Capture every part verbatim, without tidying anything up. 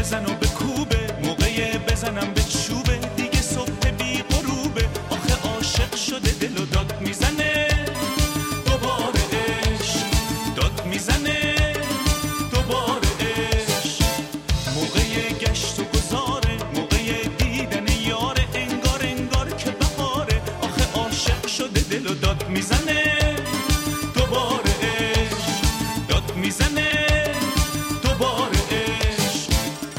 بزن و بکوبه، موقع بزنم به چوبه، دیگه صبح بی غروبه. آخه عاشق شده دل و داد میزنه، دوباره عشق داد میزنه، دوباره عشق. موقع گشت و گذاره، موقع دیدن یاره، انگار انگار که بهاره. آخه عاشق شده دل و داد میزنه، دوباره عشق داد میزنه، دوباره عشق.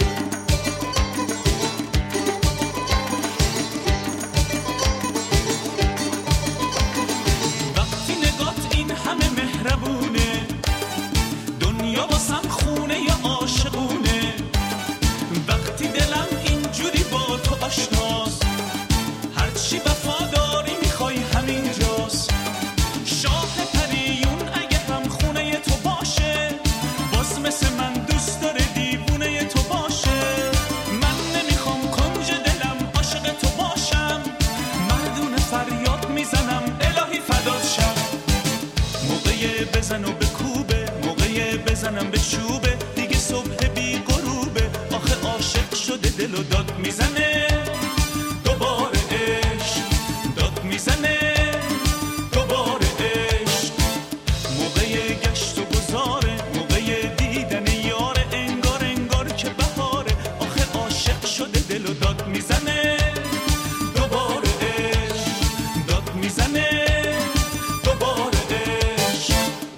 وقتی نگات این همه مهربونه، دنیا واسم خونه ی عاشقونه. وقتی دلم اینجوری با تو آشناست، هرچی وفاداری میخوای همینجاست. شاه پریون اگه هم خونه تو باشه، باز مثل من دوست داره دیوونه تو باشه. من نمیخوام کنج دلم عاشق تو باشم، مردونه فریاد میزنم الهی فدات شم. موقع بزن و بکوبه، موقع بزنم به چوبه، دیگه صبح بی غروبه. آخه عاشق شده دل و داد میزنه، دوباره عشق داد میزنه، دوباره عشق. موقع گشت و گذاره، موقع دیدن یاره، انگار انگار که بهاره. آخه عاشق شده دل و داد میزنه، دوباره عشق داد میزنه، دوباره عشق.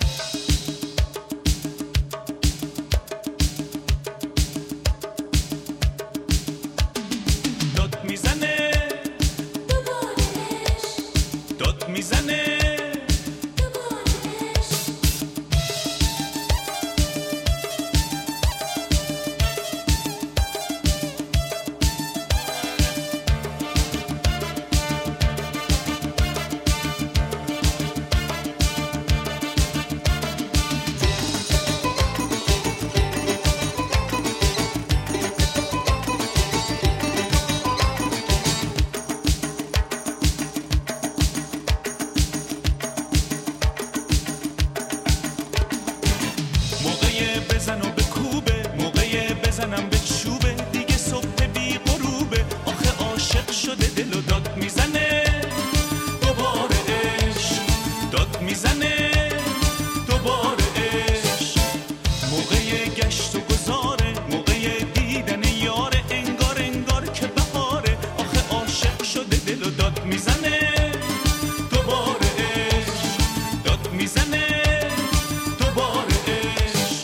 داد میزنه، داد میزنه، بزن و بکوبه، موقع بزنم به چوبه، دیگه صبح بی غروبه. آخه عاشق شده دل و داد میزنه، دوباره عشق داد میزنه، دوباره عشق. موقع گشت و گذاره، موقع دیدن یاره، انگار انگار که بهاره. آخه عاشق شده دل و داد میزنه، دوباره عشق داد میزنه، دوباره عشق.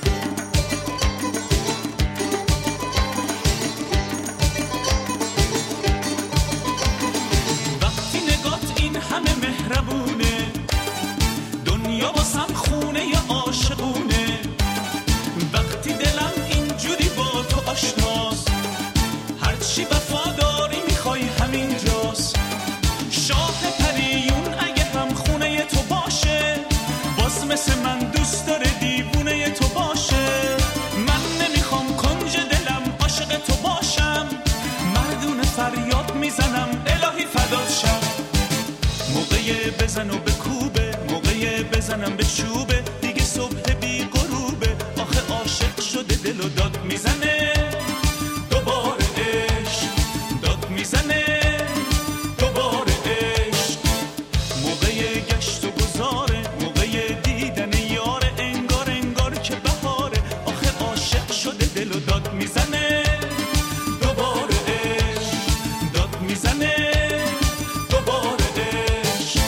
وقتی نگات این همه مهربونه، دنیا واسم خونه ی عاشقونه. وقتی دلم اینجوری با تو آشناست، هرچی وفاداری میخوای همینجاست. شاه پریون اگه هم خونه ی تو باشه، باز مثل من دوست داره دیوونه ی تو باشه. من نمیخوام کنج دلم عاشق تو باشم، مردونه فریاد میزنم الهی فدات شم. موقع بزن و بکوبه، موقع بزنم به چوبه، دیگه صبح بی غروبه. آخه عاشق شده دل و داد میزنه، دوباره عشق داد میزنه، دوباره عشق. موقع گشت و گذاره، موقع دیدن یاره، انگار انگار که بهاره. آخه عاشق شده دل و داد میزنه، دوباره عشق داد میزنه، دوباره عشق.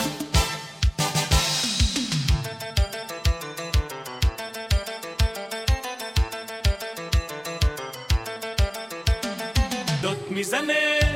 داد میزنه.